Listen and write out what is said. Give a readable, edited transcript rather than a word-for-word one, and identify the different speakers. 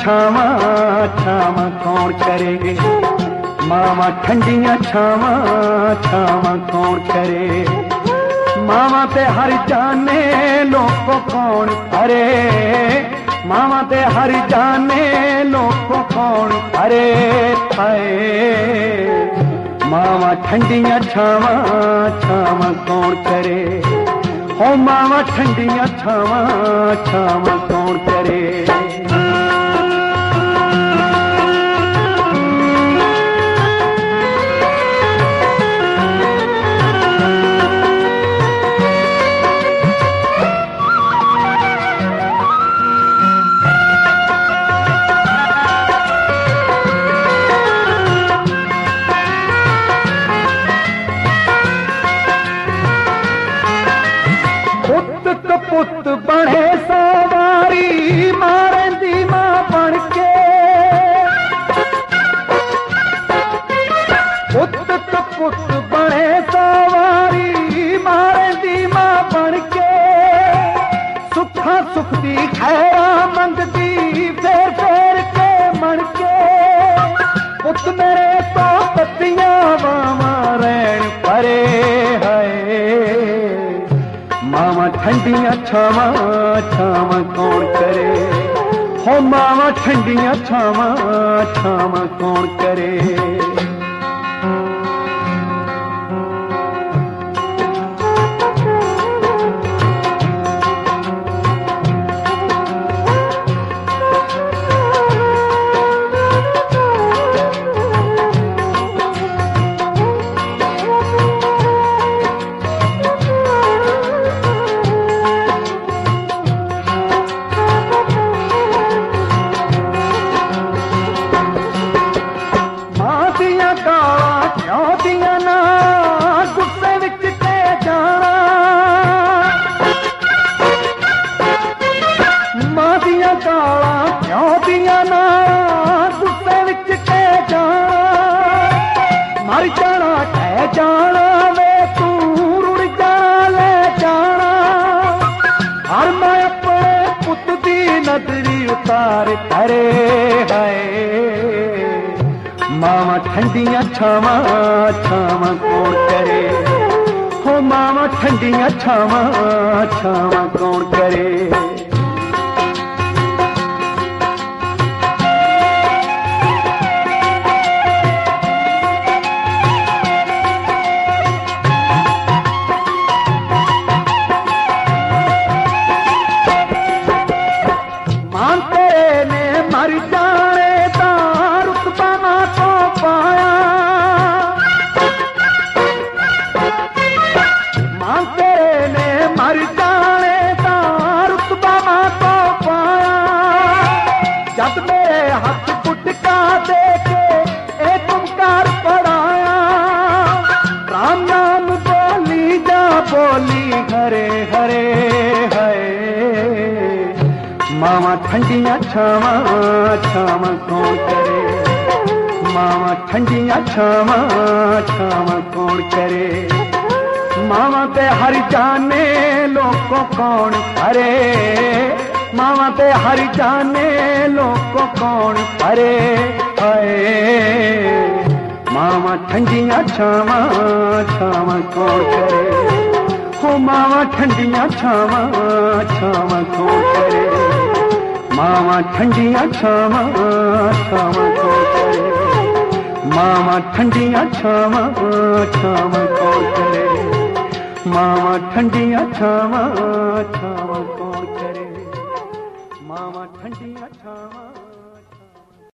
Speaker 1: छावां छावां कौन करे, मावा ठंडियां छावां छावां कौन करे। मावा ते हर जाने लोग कौन करे, मावा ते हर जाने लोग कौन करे। हाय मावा ठंडियां छावां छावां कौन करे, हो मावा ठंडियां छावां छावां कौन करे। पुत बने सवारी मारन दी मां बन के, पुत बने सवारी मारन दी मां बन के। सुखा सुख दी खैरा मंगदी फेर फेर के मन के। पुत मेरे तो पत्तियां वावां रैन परे। मावा ठंडियां छावां छावां कौन करे, हो मावा ठंडियां छावां छावां कौन करे। मर जाना कह जाना वे तू रुड़ जाना ले जाना। हर मैं अपने पुत दी नजरी उतार करे। है मावा ठंडियां छावां छावां कौन करे, हो मावा ठंडियां छावां छावां कौन करे। मर जाने दा रुतबा ना तो पाया, मां तेरे ने मर जाने दा रुतबा ना तो पाया। जब मेरे हाथ गुटका दे के एक ओंकार पढ़ाया, राम नाम बोली जा बोली हरे हरे। मावा ठंडियां छावां छावां कौन करे, मावा ठंडियां छावां छावां कौन करे। मावा ते हर जाने लोग कौन करे, मावा ते हर जाने लोग कौन करे। मावा ठंडियां छावां छावां कौन करे, हो मावा ठंडियां छावां छावां कौन करे। मावा ठंडियां छावां छावां कौन करे, मावा ठंडियां छावां छावां कौन करे। मावा ठंडियां छावां छावां कौन करे, मावा ठंडियां छावां